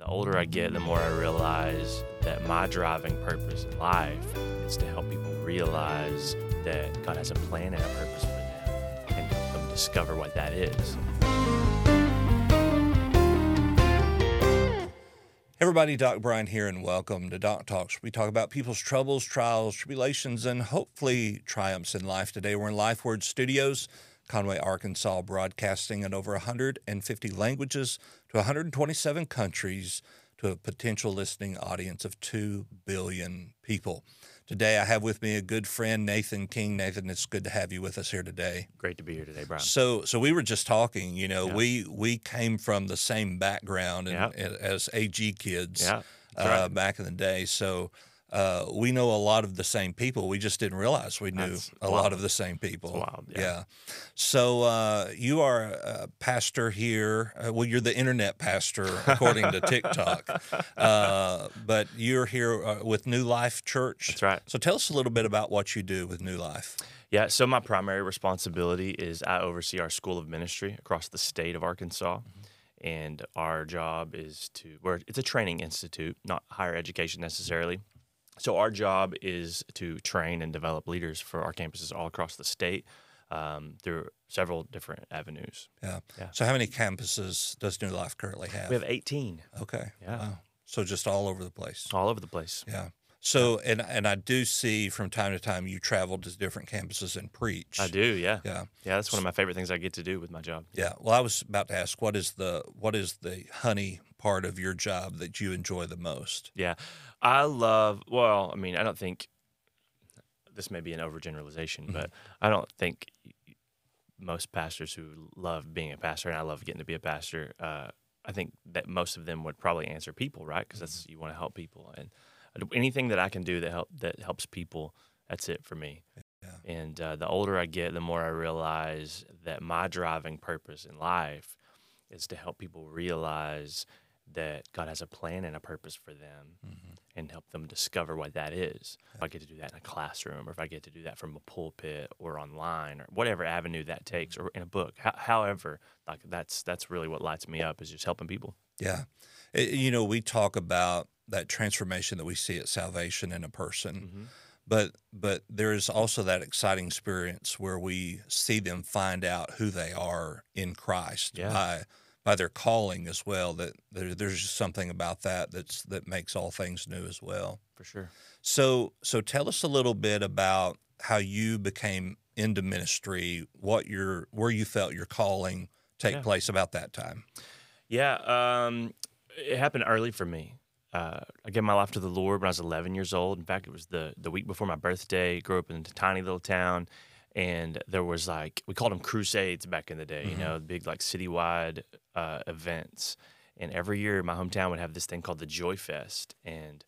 The older I get, the more I realize that my driving purpose in life is to help people realize that God has a plan and a purpose for them and help them discover what that is. Hey everybody, Doc Brian here, and welcome to Doc Talks. We talk about people's troubles, trials, tribulations, and hopefully triumphs in life. Today we're in LifeWord Studios, Conway, Arkansas, broadcasting in over 150 languages to 127 countries to a potential listening audience of 2 billion people. Today I have with me a good friend, Nathan King. Nathan, it's good to have you with us here today. Great to be here today, Brian. So we were just talking, we came from the same background as AG kids back in the day. So we know a lot of the same people. We just didn't realize we knew a lot of the same people. That's wild, yeah. So you are a pastor here. Well, you're the internet pastor according to TikTok. But you're here with New Life Church. That's right. So tell us a little bit about what you do with New Life. Yeah, so my primary responsibility is I oversee our School of Ministry across the state of Arkansas. And our job is it's a training institute, not higher education necessarily. So our job is to train and develop leaders for our campuses all across the state through several different avenues. Yeah. So how many campuses does New Life currently have? We have 18. Okay. Yeah. Wow. So just all over the place. All over the place. Yeah. So, and I do see from time to time you travel to different campuses and preach. I do, yeah. Yeah. Yeah, that's one of my favorite things I get to do with my job. Yeah. Well, I was about to ask, what is the honey part of your job that you enjoy the most? Yeah. I don't think this may be an overgeneralization, but I don't think most pastors who love being a pastor, and I love getting to be a pastor, I think that most of them would probably answer people, right? Because you want to help people, and anything that I can do that helps people, that's it for me. Yeah. And the older I get, the more I realize that my driving purpose in life is to help people realize that God has a plan and a purpose for them and help them discover what that is. If I get to do that in a classroom, or if I get to do that from a pulpit or online, or whatever avenue that takes, or in a book, however, like that's really what lights me up, is just helping people. Yeah. We talk about that transformation that we see at salvation in a person, but there is also that exciting experience where we see them find out who they are in Christ by their calling as well. That there's just something about that makes all things new as well. For sure. So tell us a little bit about how you became into ministry, where you felt your calling take place about that time. Yeah, it happened early for me. I gave my life to the Lord when I was 11 years old. In fact, it was the week before my birthday. Grew up in a tiny little town, and there was we called them crusades back in the day, big citywide events. And every year my hometown would have this thing called the Joy Fest. And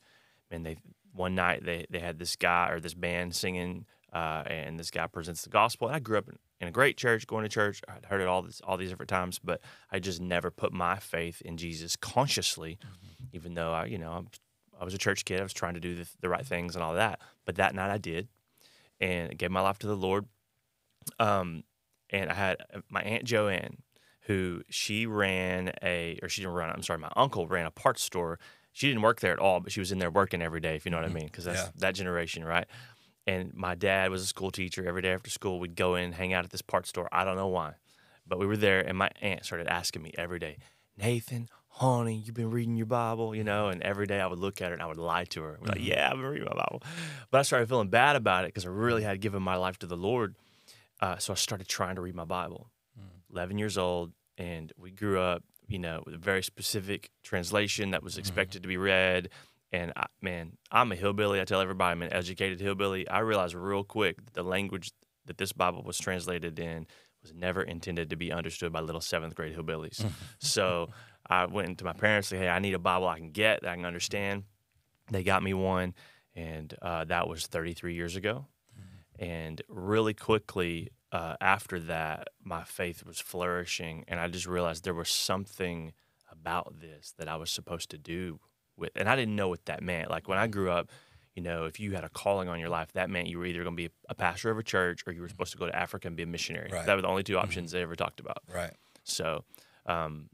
one night they had this guy or this band singing, and this guy presents the gospel. And I grew up in a great church, going to church. I'd heard it all these different times, but I just never put my faith in Jesus consciously, even though I was a church kid. I was trying to do the right things and all that. But that night I did, and I gave my life to the Lord. And I had my Aunt Joanne, who my uncle ran a parts store. She didn't work there at all, but she was in there working every day, if you know what I mean, because that's that generation, right? And my dad was a school teacher. Every day after school, we'd go in, hang out at this parts store. I don't know why, but we were there, and my aunt started asking me every day, Nathan, honey, you've been reading your Bible, and every day I would look at her and I would lie to her. Like, yeah, I've been reading my Bible. But I started feeling bad about it because I really had given my life to the Lord. So I started trying to read my Bible. 11 years old, and we grew up, with a very specific translation that was expected to be read. And I'm a hillbilly. I tell everybody I'm an educated hillbilly. I realized real quick that the language that this Bible was translated in was never intended to be understood by little 7th grade hillbillies. So I went into my parents and said, hey, I need a Bible I can get, that I can understand. They got me one, and that was 33 years ago. And really quickly after that, my faith was flourishing, and I just realized there was something about this that I was supposed to do with, and I didn't know what that meant. Like when I grew up, if you had a calling on your life, that meant you were either going to be a pastor of a church or you were supposed to go to Africa and be a missionary. Right. That were the only two options they ever talked about. Right. So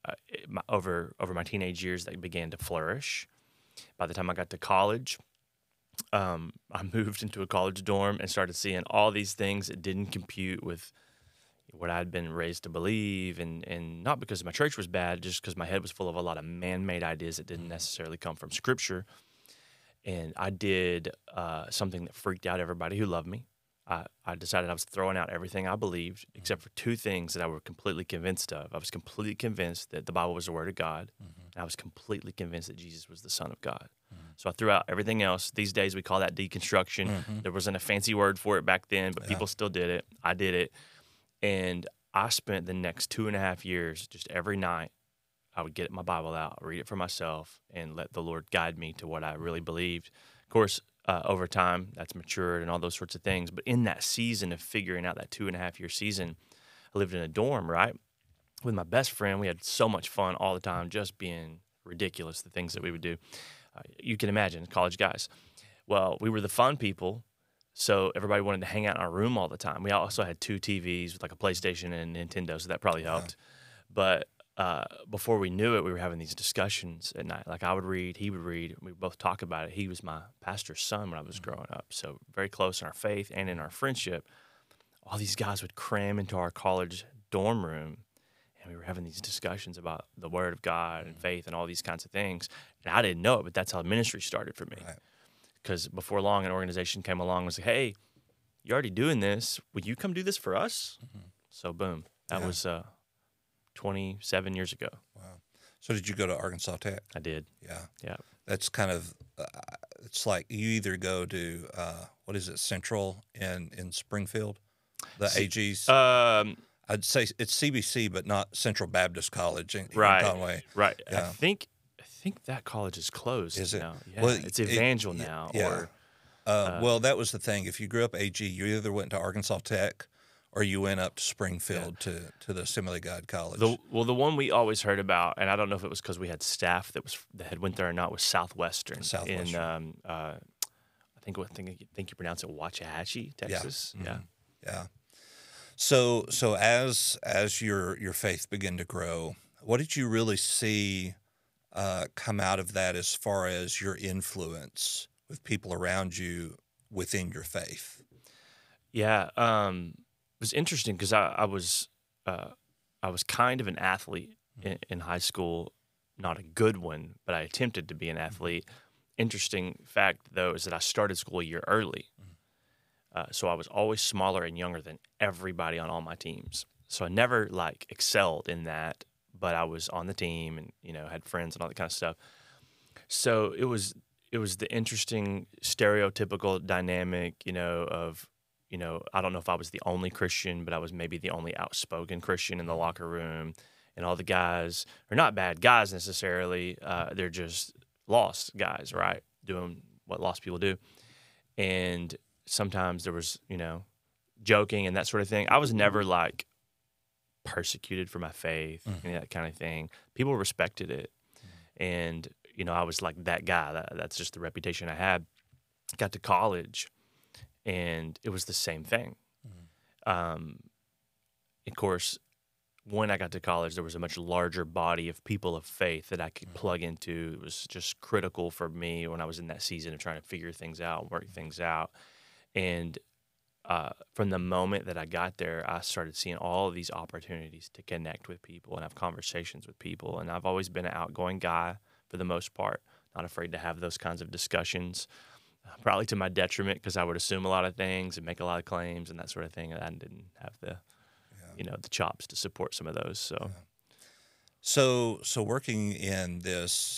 over my teenage years, that began to flourish. By the time I got to college, I moved into a college dorm and started seeing all these things that didn't compute with what I'd been raised to believe, and not because my church was bad, just because my head was full of a lot of man-made ideas that didn't necessarily come from Scripture. And I did something that freaked out everybody who loved me. I decided I was throwing out everything I believed, except for two things that I was completely convinced of. I was completely convinced that the Bible was the Word of God, and I was completely convinced that Jesus was the Son of God. So I threw out everything else. These days we call that deconstruction. There wasn't a fancy word for it back then, but people still did it. I did it. And I spent the next 2.5 years, just every night, I would get my Bible out, read it for myself, and let the Lord guide me to what I really believed. Of course, over time, that's matured and all those sorts of things. But in that season of figuring out that 2.5-year season, I lived in a dorm, right, with my best friend. We had so much fun all the time, just being ridiculous, the things that we would do. You can imagine, college guys. Well, we were the fun people, so everybody wanted to hang out in our room all the time. We also had 2 TVs with like a PlayStation and Nintendo, so that probably helped. But before we knew it, we were having these discussions at night. Like I would read, he would read, we would both talk about it. He was my pastor's son when I was growing up, so very close in our faith and in our friendship. All these guys would cram into our college dorm room, and we were having these discussions about the Word of God and faith and all these kinds of things. And I didn't know it, but that's how ministry started for me. Because before long, an organization came along and was like, hey, you're already doing this. Would you come do this for us? So boom, that was 27 years ago. Wow. So did you go to Arkansas Tech? I did. Yeah. That's kind of, it's like you either go to, what is it, Central in Springfield, the AG's? I'd say it's CBC, but not Central Baptist College in Conway. Right. Yeah. I think that college is closed Is it? now. Yeah, Well, it's Evangel now. Yeah. Well, that was the thing. If you grew up AG, you either went to Arkansas Tech or you went up to Springfield to the Assembly of God College. The one we always heard about, and I don't know if it was because we had staff that had went there or not, was Southwestern. In I think you pronounce it Waxahachie, Texas. Yeah. Yeah. So as your faith began to grow, what did you really see come out of that as far as your influence with people around you within your faith? Yeah, it was interesting because I was kind of an athlete in high school, not a good one, but I attempted to be an athlete. Interesting fact, though, is that I started school a year early. So I was always smaller and younger than everybody on all my teams. So I never excelled in that, but I was on the team and had friends and all that kind of stuff. So it was the interesting stereotypical dynamic, of I don't know if I was the only Christian, but I was maybe the only outspoken Christian in the locker room, and all the guys are not bad guys necessarily. They're just lost guys, right? Doing what lost people do, and sometimes there was, joking and that sort of thing. I was never persecuted for my faith and that kind of thing. People respected it. And, I was that guy. That's just the reputation I had. Got to college and it was the same thing. Of course, when I got to college, there was a much larger body of people of faith that I could plug into. It was just critical for me when I was in that season of trying to figure things out, work things out. And from the moment that I got there, I started seeing all of these opportunities to connect with people and have conversations with people. And I've always been an outgoing guy for the most part, not afraid to have those kinds of discussions, probably to my detriment because I would assume a lot of things and make a lot of claims and that sort of thing. And I didn't have the chops to support some of those. So working in this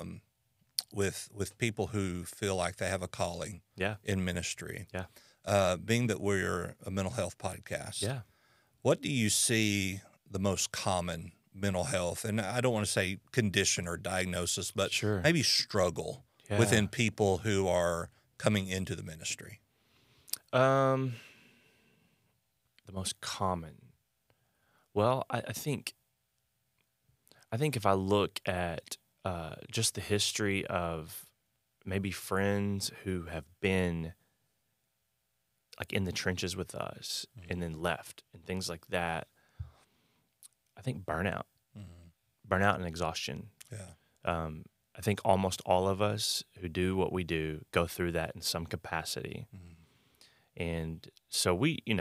with people who feel like they have a calling in ministry. Being that we're a mental health podcast, what do you see the most common mental health, and I don't want to say condition or diagnosis, but maybe struggle within people who are coming into the ministry? The most common. Well, I think if I look at just the history of maybe friends who have been in the trenches with us and then left and things like that, I think burnout. burnout and exhaustion. Yeah. I think almost all of us who do what we do go through that in some capacity. And so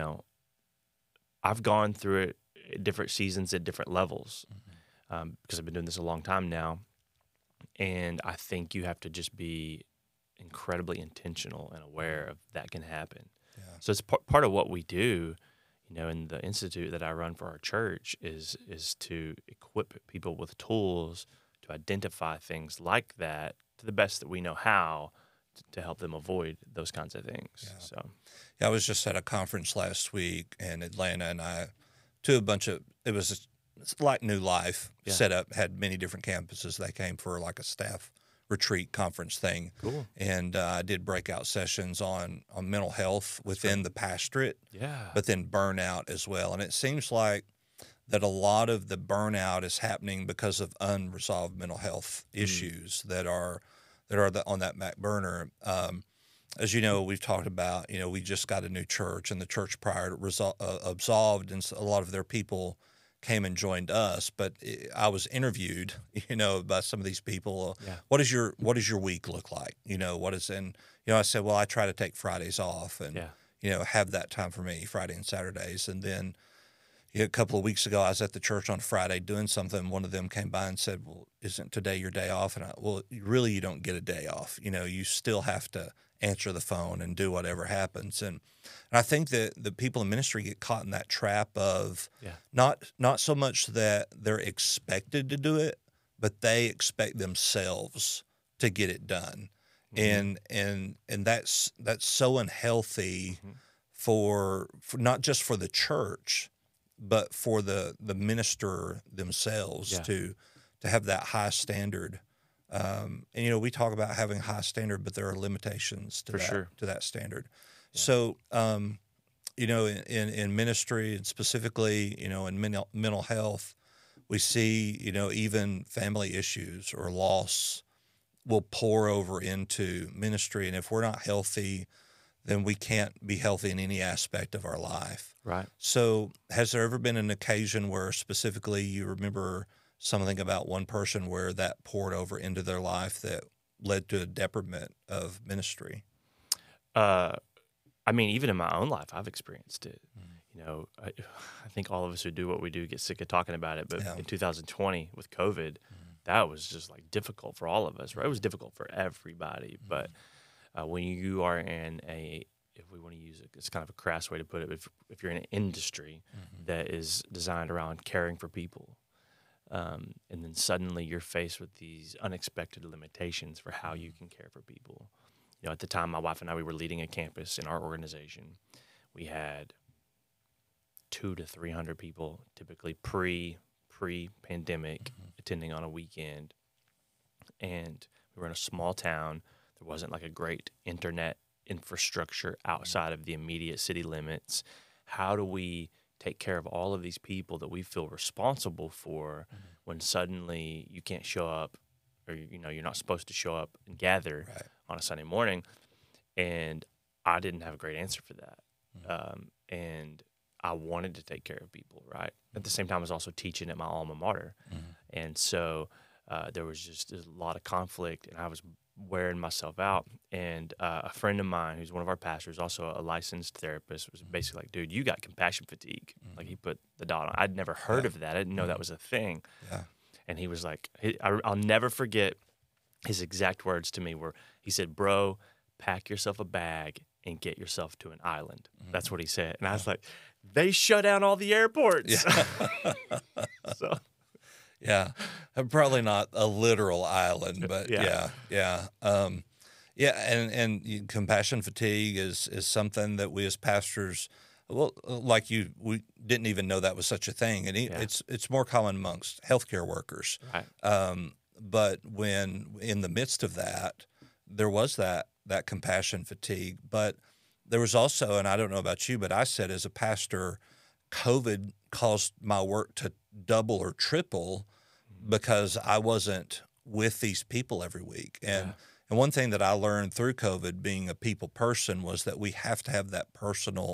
I've gone through it at different seasons at different levels because I've been doing this a long time now. And I think you have to just be incredibly intentional and aware of that can happen. Yeah. So it's part of what we do, in the institute that I run for our church is to equip people with tools to identify things like that to the best that we know how to help them avoid those kinds of things. Yeah. So, Yeah, I was just at a conference last week in Atlanta, and it was like New Life set up, had many different campuses. They came for like a staff retreat conference thing. Cool. And I did breakout sessions on mental health within the pastorate, but then burnout as well. And it seems like that a lot of the burnout is happening because of unresolved mental health issues that are on that back burner. As you know, we've talked about, we just got a new church, and the church prior absolved, and so a lot of their people came and joined us. But I was interviewed, by some of these people. What does your week look like? I said, well, I try to take Fridays off and have that time for me, Friday and Saturdays. And then a couple of weeks ago, I was at the church on Friday doing something. One of them came by and said, well, isn't today your day off? And you don't get a day off. You still have to answer the phone and do whatever happens. And I think that the people in ministry get caught in that trap of not so much that they're expected to do it, but they expect themselves to get it done. And that's so unhealthy for not just for the church, but for the minister themselves to have that high standard. And we talk about having high standard, but there are limitations to that standard. Yeah. So, in ministry and specifically, in mental health, we see, even family issues or loss will pour over into ministry. And if we're not healthy, then we can't be healthy in any aspect of our life. Right. So has there ever been an occasion where specifically you remember something about one person where that poured over into their life that led to a detriment of ministry? Even in my own life, I've experienced it. I think all of us who do what we do get sick of talking about it. But in 2020 with COVID, that was just like difficult for all of us, right? It was difficult for everybody. But when you are in if we want to use it, it's kind of a crass way to put it, if you're in an industry that is designed around caring for people, and then suddenly you're faced with these unexpected limitations for how you can care for people. At the time, my wife and I, we were leading a campus in our organization. We had 200 to 300 people, typically pre-pandemic, attending on a weekend. And we were in a small town. There wasn't like a great internet infrastructure outside of the immediate city limits. How do we take care of all of these people that we feel responsible for when suddenly you can't show up, or you're not supposed to show up and gather on a Sunday morning? And I didn't have a great answer for that. And I wanted to take care of people, right? At the same time, I was also teaching at my alma mater. And so there was just a lot of conflict, and I was wearing myself out. And a friend of mine, who's one of our pastors, also a licensed therapist, was basically like, dude, you got compassion fatigue. Like, he put the dot on. I'd never heard of that. I didn't know that was a thing. And he was like, I'll never forget his exact words to me were, he said, bro, pack yourself a bag and get yourself to an island. That's what he said. And I was like, they shut down all the airports. So, probably not a literal island, but and compassion fatigue is something that we as pastors, like you, we didn't even know that was such a thing, and it's more common amongst healthcare workers. Right. But when in the midst of that, there was that compassion fatigue, but there was also, and I don't know about you, but I said as a pastor, COVID caused my work to double or triple because I wasn't with these people every week. And one thing that I learned through COVID, being a people person, was that we have to have that personal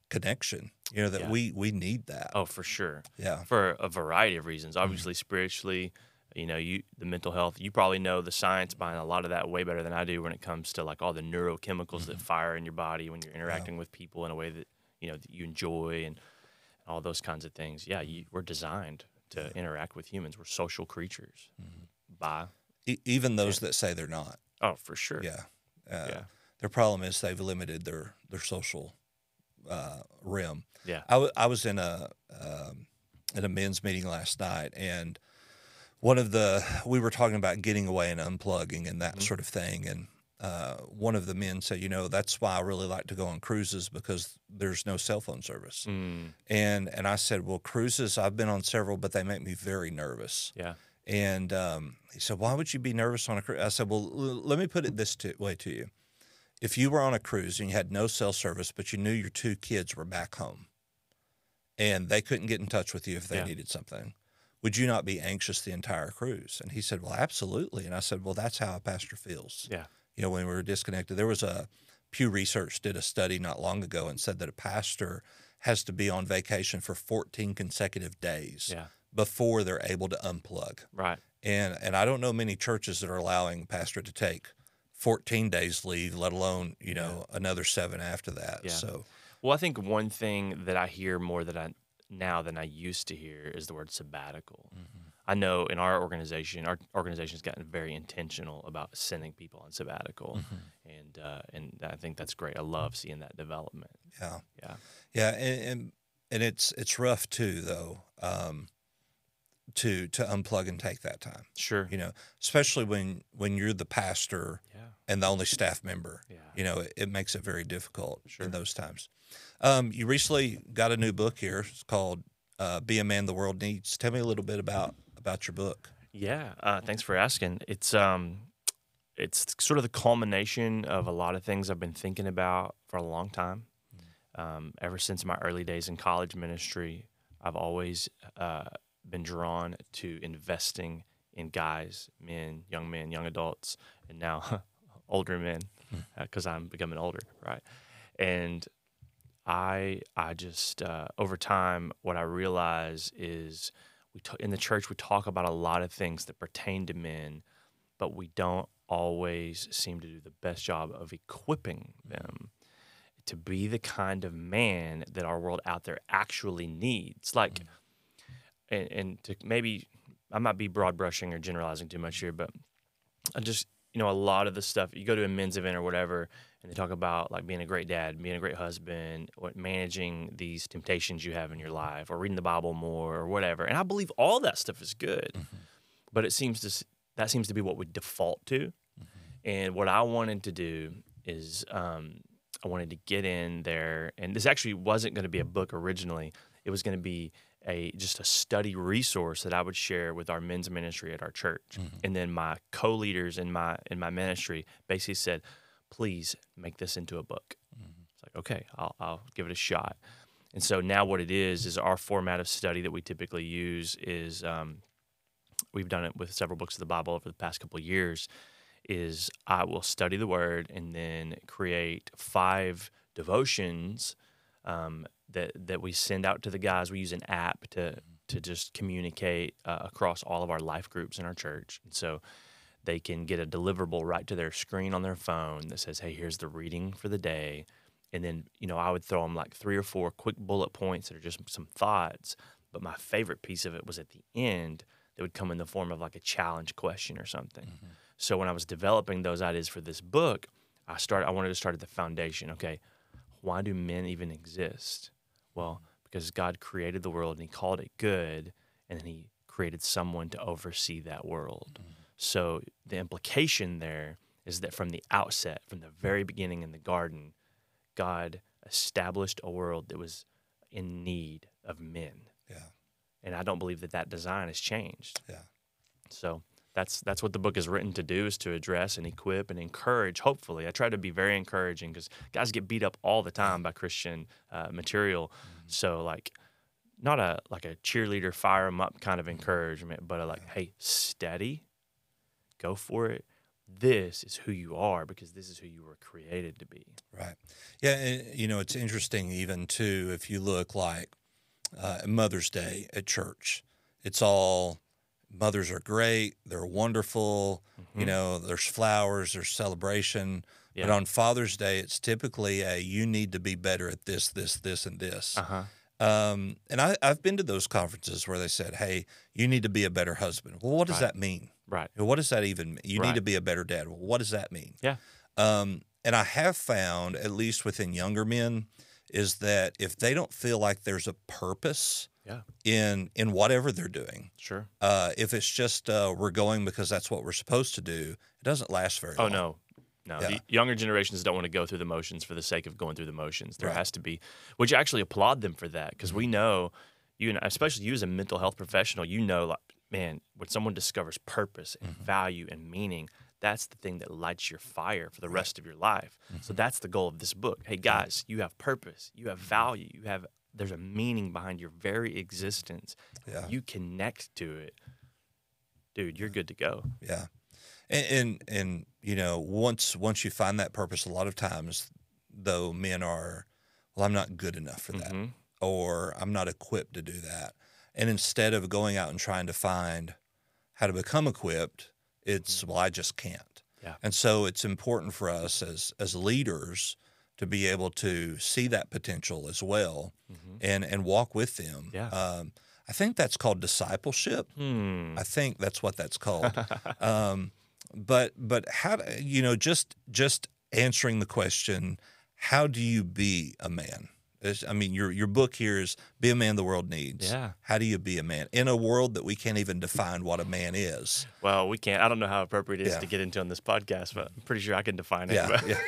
connection. You know that Yeah. we need that. Oh, for sure. Yeah. For a variety of reasons. Obviously, spiritually, the mental health. You probably know the science behind a lot of that way better than I do when it comes to like all the neurochemicals that fire in your body when you're interacting with people in a way that that you enjoy and all those kinds of things. Yeah, we're designed to interact with humans. We're social creatures. By Even those that say they're not. Oh, for sure. Yeah. Yeah. Their problem is they've limited their social realm. Yeah. I was in a men's meeting last night, and we were talking about getting away and unplugging and that sort of thing, and one of the men said, that's why I really like to go on cruises, because there's no cell phone service. And I said, well, cruises, I've been on several, but they make me very nervous. Yeah. And he said, why would you be nervous on a cruise? I said, well, let me put it this way to you. If you were on a cruise and you had no cell service, but you knew your 2 kids were back home and they couldn't get in touch with you if they needed something, would you not be anxious the entire cruise? And he said, well, absolutely. And I said, well, that's how a pastor feels. Yeah. When we were disconnected. There was Pew Research did a study not long ago and said that a pastor has to be on vacation for 14 consecutive days before they're able to unplug. Right. And I don't know many churches that are allowing a pastor to take 14 days leave, let alone, another 7 after that. Yeah. So, well, I think one thing that I hear more now than I used to hear is the word sabbatical. I know in our organization's gotten very intentional about sending people on sabbatical, and I think that's great. I love seeing that development. Yeah, and it's rough too, though, to unplug and take that time. Sure. Especially when you're the pastor and the only staff member. Yeah. It makes it very difficult in those times. You recently got a new book here. It's called Be a Man the World Needs. Tell me a little bit about your book. Yeah. Thanks for asking. It's sort of the culmination of a lot of things I've been thinking about for a long time. Ever since my early days in college ministry, I've always been drawn to investing in guys, men, young adults, and now older men, because I'm becoming older, right? And I just over time, what I realize is in the church we talk about a lot of things that pertain to men, but we don't always seem to do the best job of equipping them to be the kind of man that our world out there actually needs. Like, and to maybe, I might be broad brushing or generalizing too much here, but I just, a lot of the stuff, you go to a men's event or whatever, and they talk about like being a great dad, being a great husband, managing these temptations you have in your life, or reading the Bible more, or whatever. And I believe all that stuff is good, but that seems to be what we default to. And what I wanted to do is I wanted to get in there, and this actually wasn't going to be a book originally. It was going to be just a study resource that I would share with our men's ministry at our church. And then my co-leaders in my ministry basically said, please make this into a book. It's like, okay, I'll give it a shot. And so now what it is our format of study that we typically use is, we've done it with several books of the Bible over the past couple of years, is I will study the Word and then create 5 devotions that we send out to the guys. We use an app to just communicate across all of our life groups in our church. And so they can get a deliverable right to their screen on their phone that says, hey, here's the reading for the day. And then, I would throw them like 3 or 4 quick bullet points that are just some thoughts. But my favorite piece of it was at the end that would come in the form of like a challenge question or something. So when I was developing those ideas for this book, I wanted to start at the foundation. Okay, why do men even exist? Well, because God created the world and he called it good, and then he created someone to oversee that world. So the implication there is that from the outset, from the very beginning in the garden, God established a world that was in need of men. Yeah. And I don't believe that design has changed. Yeah. So that's what the book is written to do, is to address and equip and encourage, hopefully. I try to be very encouraging because guys get beat up all the time by Christian material. So like not a cheerleader, fire them up kind of encouragement, but hey, steady, go for it, this is who you are because this is who you were created to be. Right. Yeah. And, it's interesting even too, if you look like Mother's Day at church, it's all mothers are great. They're wonderful. There's flowers, there's celebration. Yeah. But on Father's Day, it's typically you need to be better at this, this, this, and this. Uh-huh. And I've been to those conferences where they said, hey, you need to be a better husband. Well, what does that mean? Right. What does that even mean? You Right. need to be a better dad. Well, what does that mean? Yeah. And I have found, at least within younger men, is that if they don't feel like there's a purpose Yeah. in whatever they're doing, Sure. if it's just we're going because that's what we're supposed to do, it doesn't last very long. Oh, no. No, Yeah. the younger generations don't want to go through the motions for the sake of going through the motions. There Right. has to be, which I actually applaud them for that because we know, you and especially you as a mental health professional, like, man, when someone discovers purpose and value and meaning, that's the thing that lights your fire for the rest of your life. So that's the goal of this book. Hey, guys, you have purpose, you have value, there's a meaning behind your very existence. Yeah. You connect to it, dude, you're good to go. Yeah. And once you find that purpose, a lot of times, though, men are, well, I'm not good enough for that, or I'm not equipped to do that. And instead of going out and trying to find how to become equipped, it's, well, I just can't. Yeah. And so it's important for us as leaders to be able to see that potential as well and walk with them. Yeah. I think that's called discipleship. I think that's what that's called. But how just answering the question, how do you be a man? Your book here is Be a Man the World Needs. Yeah. How do you be a man in a world that we can't even define what a man is? Well, we can't. I don't know how appropriate it is Yeah. to get into on this podcast, but I'm pretty sure I can define it. Yeah,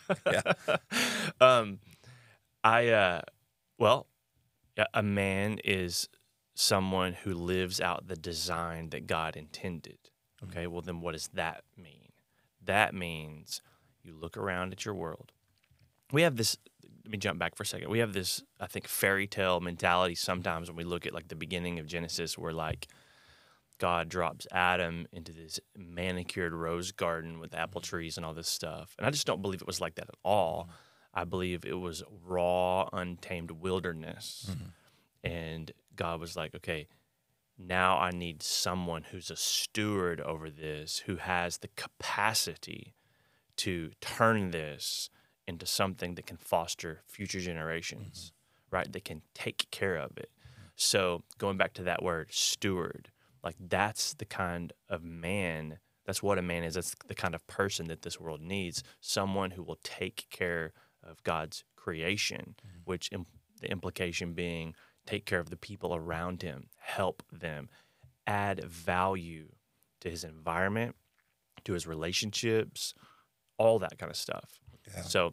Yeah, a man is someone who lives out the design that God intended. Okay, well, then what does that mean? That means you look around at your world. We have this, let me jump back for a second. We have this, I think, fairy tale mentality sometimes when we look at like the beginning of Genesis where like God drops Adam into this manicured rose garden with apple trees and all this stuff. And I just don't believe it was like that at all. I believe it was raw, untamed wilderness. And God was like, okay, now I need someone who's a steward over this, who has the capacity to turn this into something that can foster future generations, right? That can take care of it. So going back to that word, steward, like that's the kind of man, that's what a man is. That's the kind of person that this world needs, someone who will take care of God's creation, which the implication being take care of the people around him, help them, add value to his environment, to his relationships, all that kind of stuff. Yeah. So,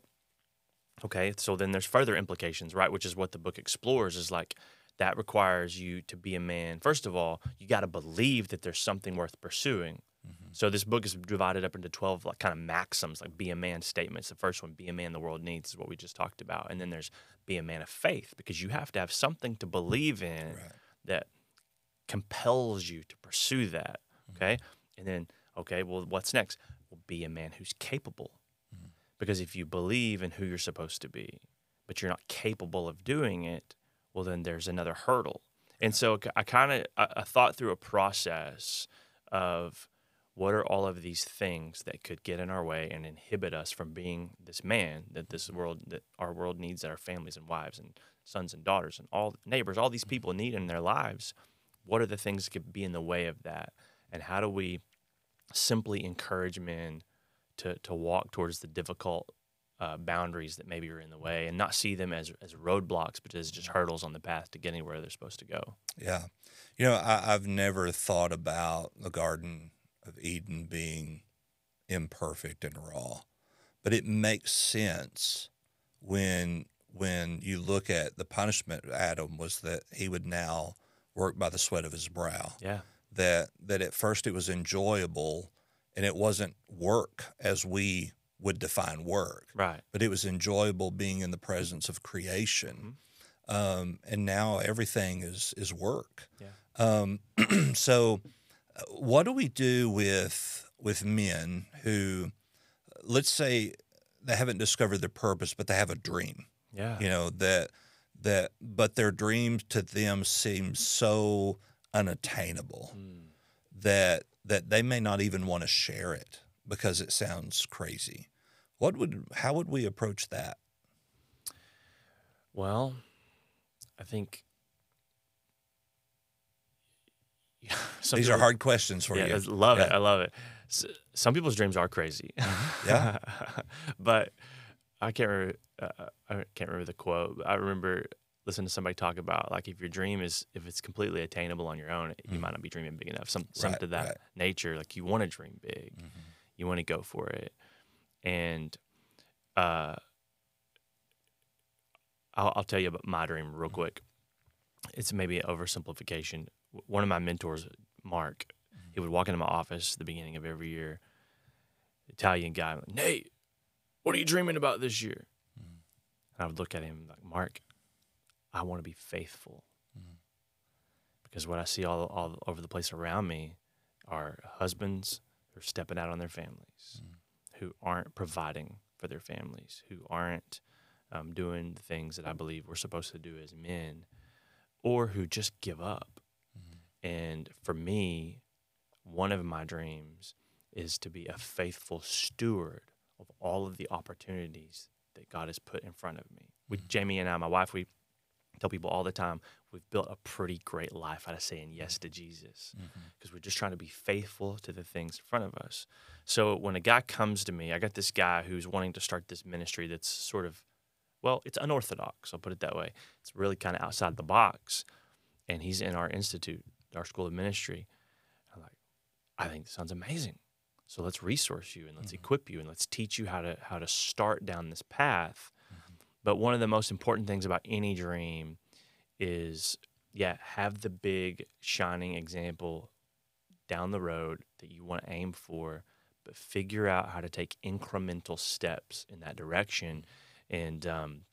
okay, so then there's further implications, right? Which is what the book explores is like that requires you to be a man. First of all, you got to believe that there's something worth pursuing. So this book is divided up into 12 like kind of maxims, like be a man statements. The first one, be a man the world needs, is what we just talked about. And then there's be a man of faith, because you have to have something to believe in that compels you to pursue that, okay? And then, okay, well, what's next? Well, be a man who's capable. Because if you believe in who you're supposed to be, but you're not capable of doing it, well, then there's another hurdle. And so I thought through a process of what are all of these things that could get in our way and inhibit us from being this man that our world needs, that our families and wives and sons and daughters and all neighbors, all these people need in their lives. What are the things that could be in the way of that? And how do we simply encourage men to walk towards the difficult boundaries that maybe are in the way and not see them as roadblocks, but as just hurdles on the path to getting where they're supposed to go? Yeah. I've never thought about the Garden of Eden being imperfect and raw, but it makes sense when you look at the punishment of Adam was that he would now work by the sweat of his brow. Yeah. That at first it was enjoyable and it wasn't work as we would define work. Right. But it was enjoyable being in the presence of creation. And now everything is work. Yeah. So What do we do with men who, let's say, they haven't discovered their purpose, but they have a dream? Yeah. You know but their dream to them seems so unattainable that they may not even want to share it because it sounds crazy. How would we approach that? Well, I think some These are people, hard questions for yeah, you. I love it. Yeah. I love it. Some people's dreams are crazy. Yeah. But I can't remember. I can't remember the quote. But I remember listening to somebody talk about, like, if your dream is, if it's completely attainable on your own, you might not be dreaming big enough. Some Right, to that right. nature. Like, you want to dream big, you want to go for it, and uh, I'll tell you about my dream real quick. It's maybe an oversimplification. One of my mentors, Mark, he would walk into my office at the beginning of every year. Italian guy, like, Nate, what are you dreaming about this year? And I would look at him like, Mark, I want to be faithful. Because what I see all over the place around me are husbands who are stepping out on their families, who aren't providing for their families, who aren't doing the things that I believe we're supposed to do as men, or who just give up. And for me, one of my dreams is to be a faithful steward of all of the opportunities that God has put in front of me. Jamie and I, my wife, we tell people all the time, we've built a pretty great life out of saying yes to Jesus, because we're just trying to be faithful to the things in front of us. So when a guy comes to me, I got this guy who's wanting to start this ministry that's sort of, well, it's unorthodox, I'll put it that way. It's really kind of outside the box. And he's in our institute, our school of ministry. I'm like, I think this sounds amazing. So let's resource you and let's equip you and let's teach you how to start down this path. But one of the most important things about any dream is, have the big shining example down the road that you want to aim for, but figure out how to take incremental steps in that direction. And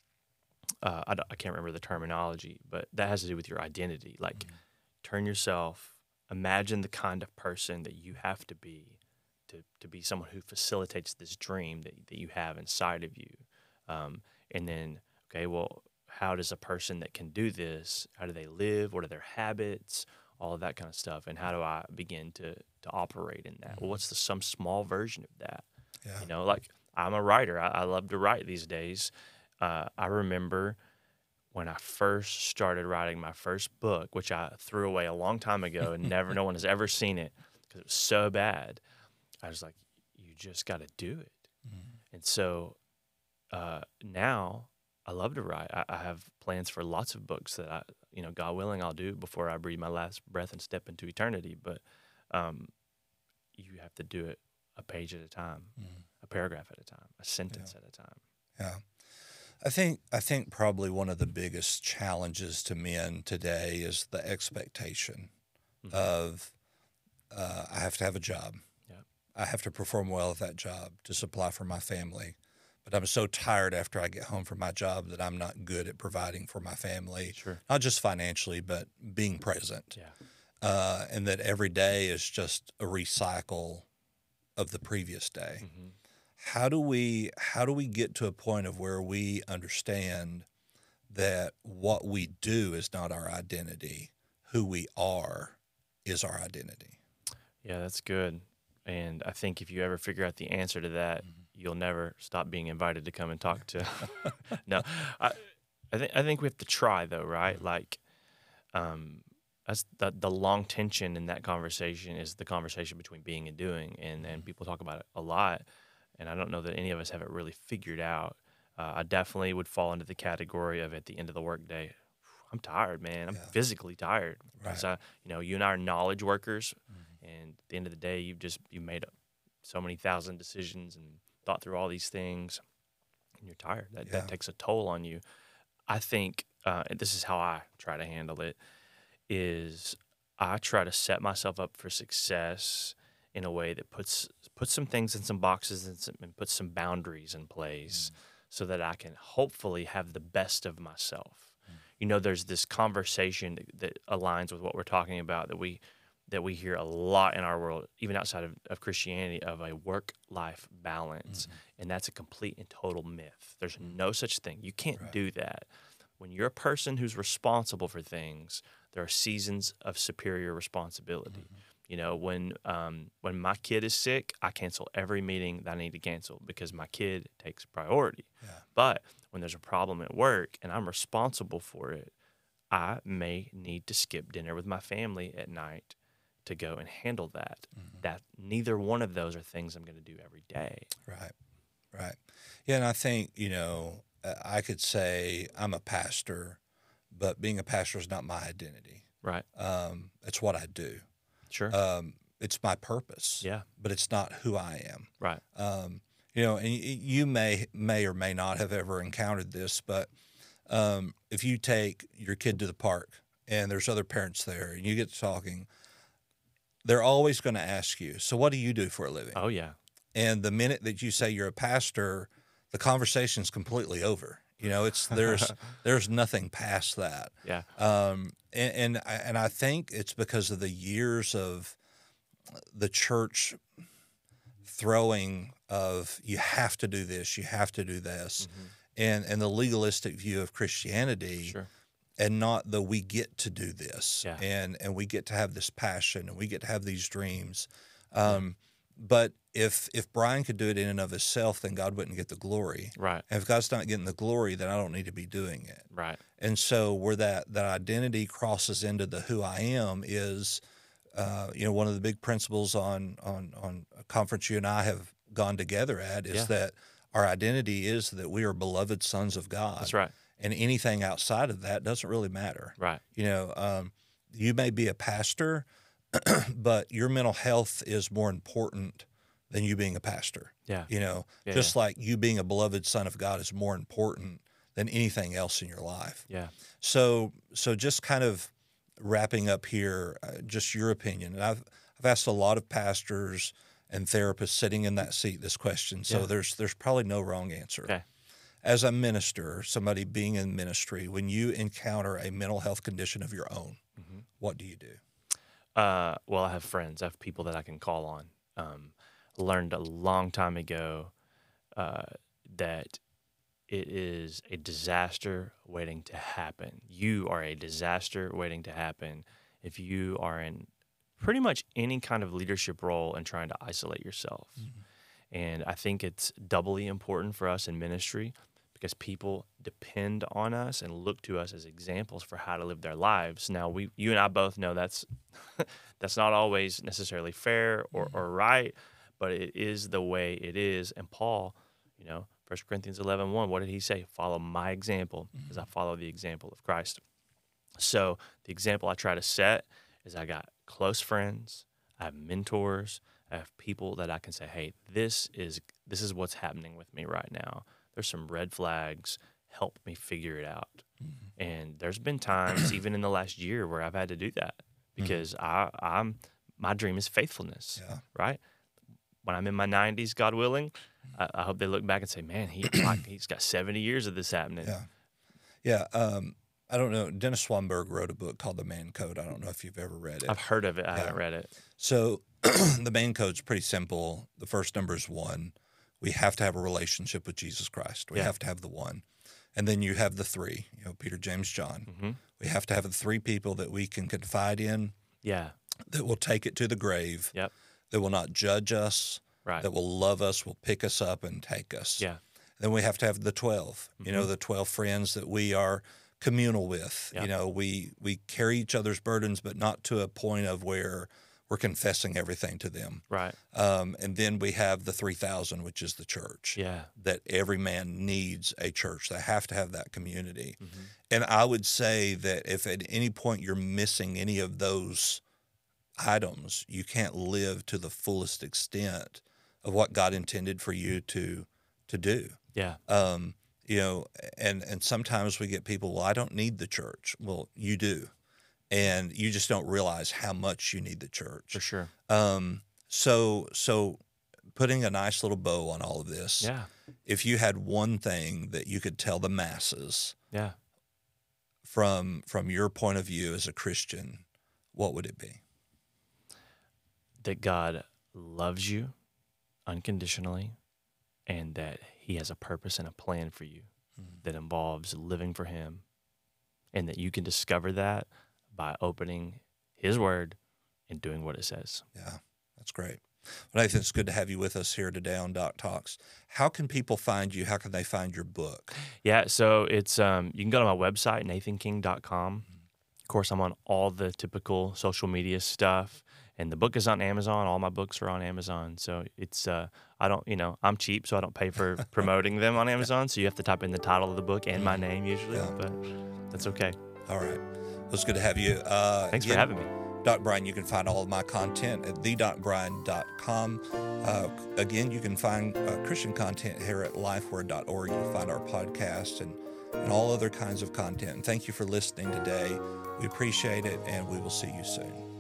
I can't remember the terminology, but that has to do with your identity. Like, turn yourself, imagine the kind of person that you have to be someone who facilitates this dream that you have inside of you. And then, okay, well, how does a person that can do this, how do they live? What are their habits? All of that kind of stuff. And how do I begin to operate in that? Well, what's some small version of that? Yeah. You know, like, I'm a writer. I love to write these days. I remember when I first started writing my first book, which I threw away a long time ago and no one has ever seen it because it was so bad. I was like, you just got to do it. And so now I love to write. I have plans for lots of books that God willing, I'll do before I breathe my last breath and step into eternity. But you have to do it a page at a time, a paragraph at a time, a sentence at a time. Yeah. I think probably one of the biggest challenges to men today is the expectation of I have to have a job. Yep. I have to perform well at that job to supply for my family. But I'm so tired after I get home from my job that I'm not good at providing for my family, Sure. not just financially, but being present. Yeah. And that every day is just a recycle of the previous day. How do we get to a point of where we understand that what we do is not our identity, who we are is our identity? Yeah, that's good. And I think if you ever figure out the answer to that, you'll never stop being invited to come and talk to. No, I think we have to try though, right? Like, that's the long tension in that conversation is the conversation between being and doing, and people talk about it a lot. And I don't know that any of us have it really figured out. I definitely would fall into the category of at the end of the workday, I'm tired, man. I'm physically tired. Because you and I are knowledge workers, and at the end of the day, you made up so many thousand decisions and thought through all these things, and you're tired. That takes a toll on you. I think, and this is how I try to handle it, is I try to set myself up for success in a way that puts some things in some boxes and puts some boundaries in place so that I can hopefully have the best of myself. There's this conversation that aligns with what we're talking about, that that we hear a lot in our world, even outside of Christianity, of a work-life balance. And that's a complete and total myth. There's no such thing. You can't do that. When you're a person who's responsible for things, there are seasons of superior responsibility. You know, when my kid is sick, I cancel every meeting that I need to cancel because my kid takes priority. But when there's a problem at work and I'm responsible for it, I may need to skip dinner with my family at night to go and handle that. That neither one of those are things I'm going to do every day. Right. Yeah, and I think, I could say I'm a pastor, but being a pastor is not my identity. Right. It's what I do. Sure. It's my purpose. Yeah. But it's not who I am. Right. And you may or may not have ever encountered this, but if you take your kid to the park and there's other parents there and you get to talking, they're always going to ask you, so what do you do for a living? Oh, yeah. And the minute that you say you're a pastor, the conversation's completely over. There's nothing past that. Yeah. And I think it's because of the years of the church throwing of you have to do this, you have to do this, and the legalistic view of Christianity. Sure. And not the we get to do this, Yeah. and we get to have this passion, and we get to have these dreams. But if Brian could do it in and of himself, then God wouldn't get the glory. Right. And if God's not getting the glory, then I don't need to be doing it. Right. And so where that identity crosses into the who I am is, one of the big principles on a conference you and I have gone together at is that our identity is that we are beloved sons of God. That's right. And anything outside of that doesn't really matter. Right. You may be a pastor, but your mental health is more important than you being a pastor. Yeah. Just like you being a beloved son of God is more important than anything else in your life. Yeah. So just kind of wrapping up here, just your opinion. And I've asked a lot of pastors and therapists sitting in that seat this question. So there's probably no wrong answer. Okay. As a minister, somebody being in ministry, when you encounter a mental health condition of your own, what do you do? Well, I have friends. I have people that I can call on. Learned a long time ago that it is a disaster waiting to happen. You are a disaster waiting to happen if you are in pretty much any kind of leadership role and trying to isolate yourself. And I think it's doubly important for us in ministry because people depend on us and look to us as examples for how to live their lives. Now, you and I both know that's not always necessarily fair or right, but it is the way it is. And Paul, 1 Corinthians 11:1, what did he say? Follow my example as I follow the example of Christ. So the example I try to set is I got close friends, I have mentors, I have people that I can say, hey, this is what's happening with me right now. There's some red flags. Help me figure it out. And there's been times, even in the last year, where I've had to do that because my dream is faithfulness, right? When I'm in my 90s, God willing, I hope they look back and say, man, he's got 70 years of this happening. Yeah. I don't know. Dennis Swanberg wrote a book called The Man Code. I don't know if you've ever read it. I've heard of it. I haven't read it. So the Man Code's pretty simple. The first number is 1. We have to have a relationship with Jesus Christ. We have to have the 1. And then you have the 3, Peter, James, John. We have to have the 3 people that we can confide in, that will take it to the grave, that will not judge us, that will love us, will pick us up and take us. Then we have to have the 12, the 12 friends that we are communal with. We carry each other's burdens, but not to a point of where we're confessing everything to them. Right. And then we have the 3,000, which is the church. That every man needs a church. They have to have that community. And I would say that if at any point you're missing any of those items, you can't live to the fullest extent of what God intended for you to do. And sometimes we get people, well, I don't need the church. Well, you do. And you just don't realize how much you need the church. For sure. So putting a nice little bow on all of this, if you had one thing that you could tell the masses from your point of view as a Christian, what would it be? that God loves you unconditionally and that he has a purpose and a plan for you that involves living for him, and that you can discover that by opening his word and doing what it says. Yeah, that's great. Well, Nathan, it's good to have you with us here today on Doc Talks. How can people find you? How can they find your book? Yeah, so it's you can go to my website, nathanking.com. Of course, I'm on all the typical social media stuff, and the book is on Amazon. All my books are on Amazon. So it's I don't, I'm cheap, so I don't pay for promoting them on Amazon. So you have to type in the title of the book and my name usually, but that's okay. All right. Well, it's good to have you. Thanks for having me. Doc Brian, you can find all of my content at thedocbrian.com. Again, you can find Christian content here at lifeword.org. You'll find our podcast and all other kinds of content. And thank you for listening today. We appreciate it, and we will see you soon.